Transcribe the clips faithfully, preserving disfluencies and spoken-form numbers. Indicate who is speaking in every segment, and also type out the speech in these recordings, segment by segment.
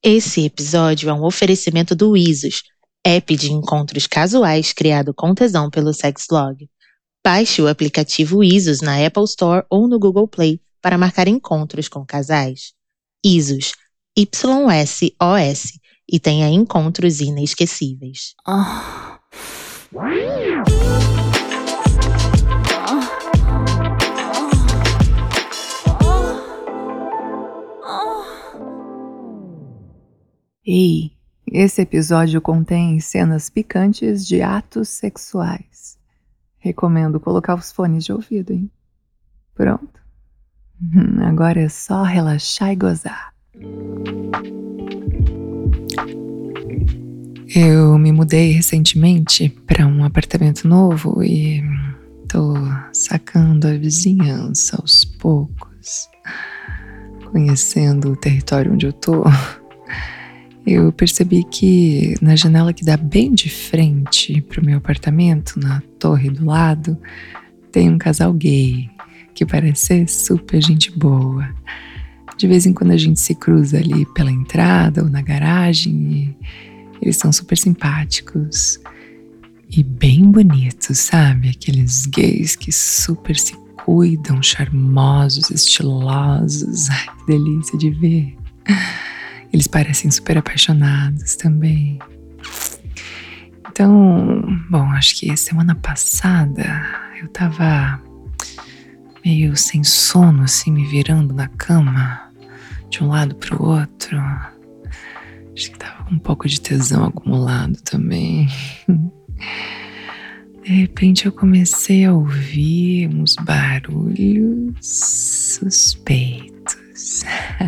Speaker 1: Esse episódio é um oferecimento do Isos, app de encontros casuais criado com tesão pelo Sexlog. Baixe o aplicativo Isos na Apple Store ou no Google Play para marcar encontros com casais. Isos, Y S O S, e tenha encontros inesquecíveis.
Speaker 2: Oh. Ei, esse episódio contém cenas picantes de atos sexuais. Recomendo colocar os fones de ouvido, hein? Pronto? Agora é só relaxar e gozar. Eu me mudei recentemente para um apartamento novo e tô sacando a vizinhança aos poucos, conhecendo o território onde eu tô. Eu percebi que na janela que dá bem de frente pro meu apartamento, na torre do lado, tem um casal gay que parece ser super gente boa. De vez em quando a gente se cruza ali pela entrada ou na garagem e eles são super simpáticos e bem bonitos, sabe? Aqueles gays que super se cuidam, charmosos, estilosos. Ai, que delícia de ver. Eles parecem super apaixonados também. Então, bom, acho que semana passada eu tava meio sem sono, assim, me virando na cama, de um lado pro outro. Acho que tava com um pouco de tesão acumulado também. De repente eu comecei a ouvir uns barulhos suspeitos.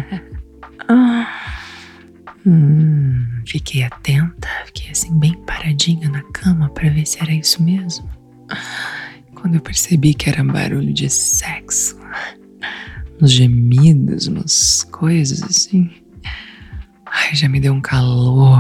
Speaker 2: hum, fiquei atenta, fiquei assim bem paradinha na cama pra ver se era isso mesmo. Quando eu percebi que era barulho de sexo, uns gemidos, umas coisas assim, ai, já me deu um calor.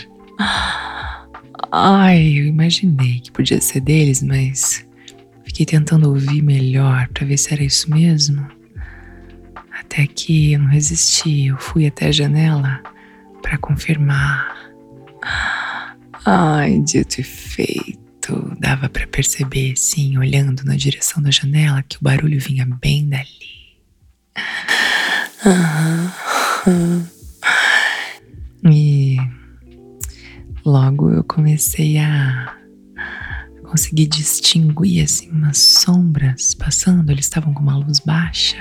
Speaker 2: Ai, eu imaginei que podia ser deles, mas fiquei tentando ouvir melhor pra ver se era isso mesmo. Até que eu não resisti, eu fui até a janela pra confirmar. Ai, dito e feito. Dava pra perceber, sim, olhando na direção da janela, que o barulho vinha bem dali. Uhum. E logo eu comecei a conseguir distinguir assim umas sombras passando. Eles estavam com uma luz baixa.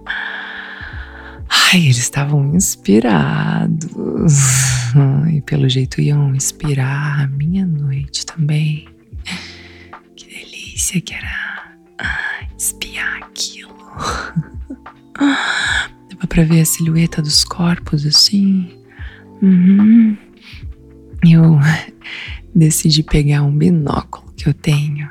Speaker 2: Ai, eles estavam inspirados. E pelo jeito iam inspirar a minha noite também. Que delícia que era espiar aquilo. Dava pra ver a silhueta dos corpos assim. Uhum. Eu decidi pegar um binóculo que eu tenho.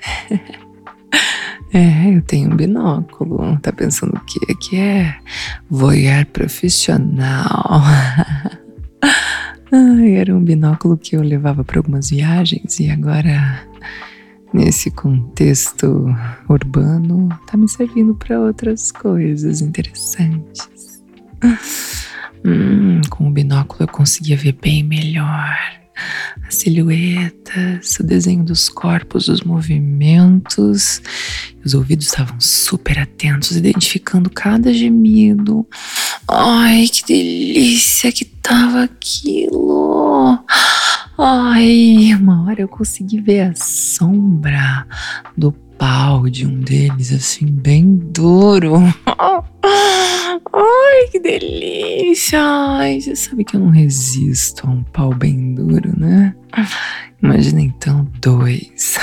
Speaker 2: É, eu tenho um binóculo. Tá pensando o quê? Que é voyeur profissional. Ai, era um binóculo que eu levava para algumas viagens e agora, nesse contexto urbano, tá me servindo para outras coisas interessantes. Hum, com o binóculo eu conseguia ver bem melhor as silhuetas, o desenho dos corpos, os movimentos. Os ouvidos estavam super atentos, identificando cada gemido. Ai, que delícia que tava aquilo. Ai, uma hora eu consegui ver a sombra do pau de um deles, assim, bem duro. Ai, que delícia. Ai, você sabe que eu não resisto a um pau bem duro, né? Imagina então dois.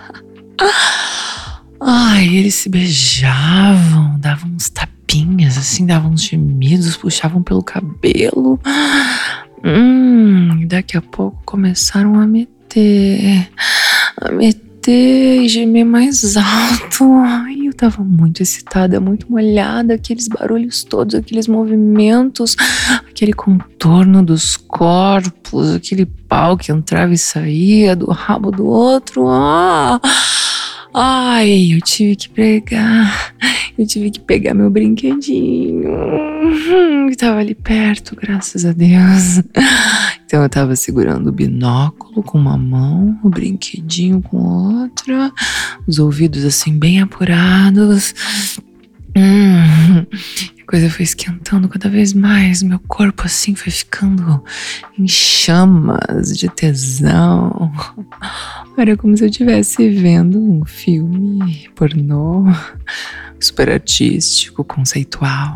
Speaker 2: Ai, eles se beijavam, davam uns tapinhas, assim, davam uns gemidos, puxavam pelo cabelo. Hum, e daqui a pouco começaram a meter, a meter e gemer mais alto. Ai, eu tava muito excitada, muito molhada, aqueles barulhos todos, aqueles movimentos, aquele contorno dos corpos, aquele pau que entrava e saía do rabo do outro. Ah! Ai, eu tive que pegar, eu tive que pegar meu brinquedinho, que tava ali perto, graças a Deus. Então eu tava segurando o binóculo com uma mão, o brinquedinho com outra, os ouvidos assim bem apurados. Hum, a coisa foi esquentando cada vez mais, meu corpo assim foi ficando em chamas de tesão. Era como se eu estivesse vendo um filme pornô, super artístico, conceitual,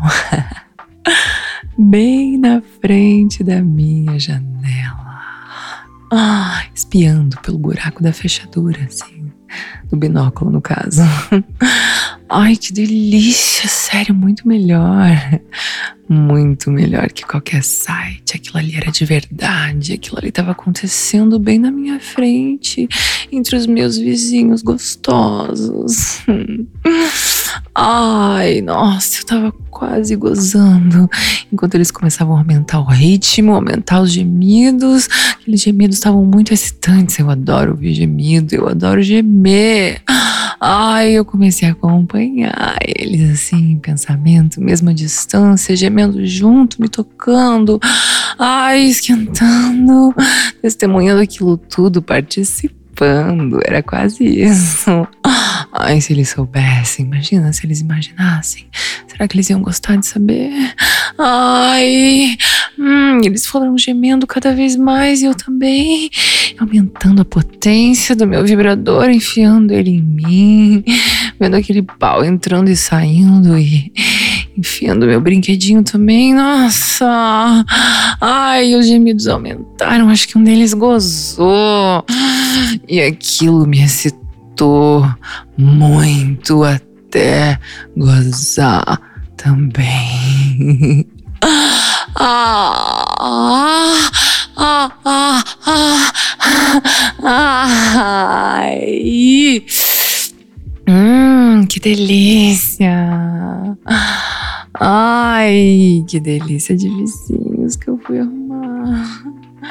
Speaker 2: bem na frente da minha janela, ah, espiando pelo buraco da fechadura, assim, do binóculo no caso. Ai, que delícia, sério, muito melhor. Muito melhor que qualquer site. Aquilo ali era de verdade. Aquilo ali estava acontecendo bem na minha frente, entre os meus vizinhos gostosos. Ai, nossa, eu tava quase gozando. Enquanto eles começavam a aumentar o ritmo, aumentar os gemidos. Aqueles gemidos estavam muito excitantes. Eu adoro ouvir gemido, eu adoro gemer. Ai, eu comecei a acompanhar eles assim, em pensamento, mesmo à distância, gemendo junto, me tocando, ai, esquentando, testemunhando aquilo tudo, participando, era quase isso. Ai, se eles soubessem, imagina se eles imaginassem, será que eles iam gostar de saber? Ai, hum, eles foram gemendo cada vez mais e eu também, aumentando a potência do meu vibrador, enfiando ele em mim, vendo aquele pau entrando e saindo e enfiando meu brinquedinho também. Nossa! Ai, os gemidos aumentaram, acho que um deles gozou e aquilo me excitou muito até gozar também. Ah, ah, ah, ah, ah, ai, hum, que delícia. Ai, que delícia de vizinhos que eu fui arrumar.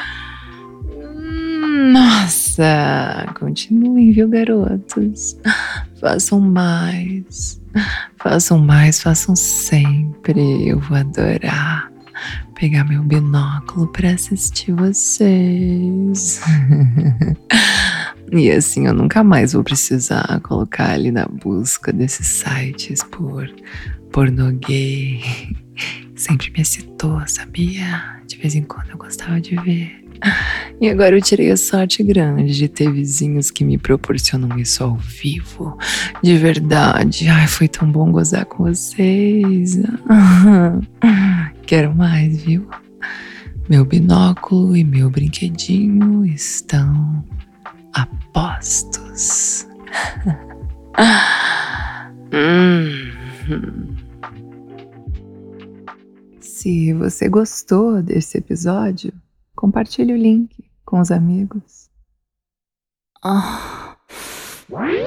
Speaker 2: Hum, nossa, continuem, viu, garotos? Façam mais. Façam mais, façam sempre. Eu vou adorar pegar meu binóculo para assistir vocês. E assim eu nunca mais vou precisar colocar ali na busca desses sites por pornô gay. Sempre me excitou, sabia? De vez em quando eu gostava de ver. E agora eu tirei a sorte grande de ter vizinhos que me proporcionam isso ao vivo. De verdade. Ai, foi tão bom gozar com vocês. Quero mais, viu? Meu binóculo e meu brinquedinho estão a postos. hum. Se você gostou desse episódio, compartilhe o link com os amigos. Ah.